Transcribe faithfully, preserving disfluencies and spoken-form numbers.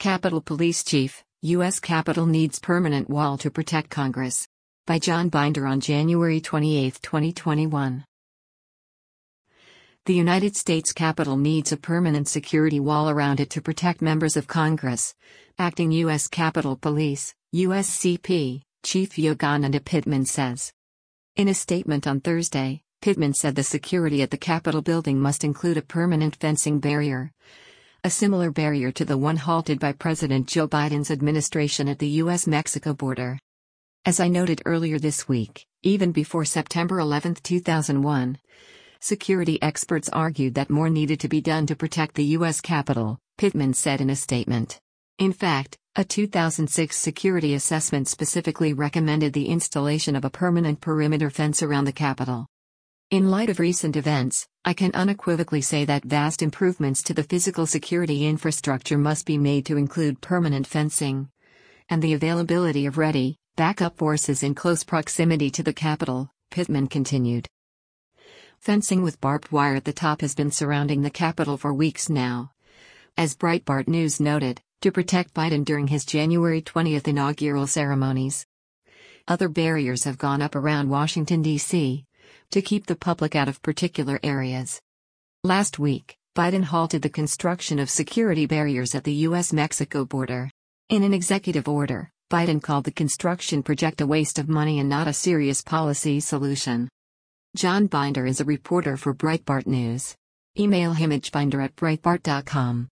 Capitol Police Chief, U S Capitol needs permanent wall to protect Congress. By John Binder on January twenty-eighth, twenty twenty-one. The United States Capitol needs a permanent security wall around it to protect members of Congress. Acting U S Capitol Police, U S C P, Chief Yogananda Pittman says. In a statement on Thursday, Pittman said the security at the Capitol building must include a permanent fencing barrier. A similar barrier to the one halted by President Joe Biden's administration at the U S Mexico border. As I noted earlier this week, even before September eleventh, two thousand one, security experts argued that more needed to be done to protect the U S Capitol, Pittman said in a statement. In fact, a two thousand six security assessment specifically recommended the installation of a permanent perimeter fence around the Capitol. In light of recent events, I can unequivocally say that vast improvements to the physical security infrastructure must be made to include permanent fencing and the availability of ready, backup forces in close proximity to the Capitol, Pittman continued. Fencing with barbed wire at the top has been surrounding the Capitol for weeks now. As Breitbart News noted, to protect Biden during his January twentieth inaugural ceremonies. Other barriers have gone up around Washington, D C to keep the public out of particular areas. Last week, Biden halted the construction of security barriers at the U S Mexico border. In an executive order, Biden called the construction project a waste of money and not a serious policy solution. John Binder is a reporter for Breitbart News. Email him at binder at breitbart dot com.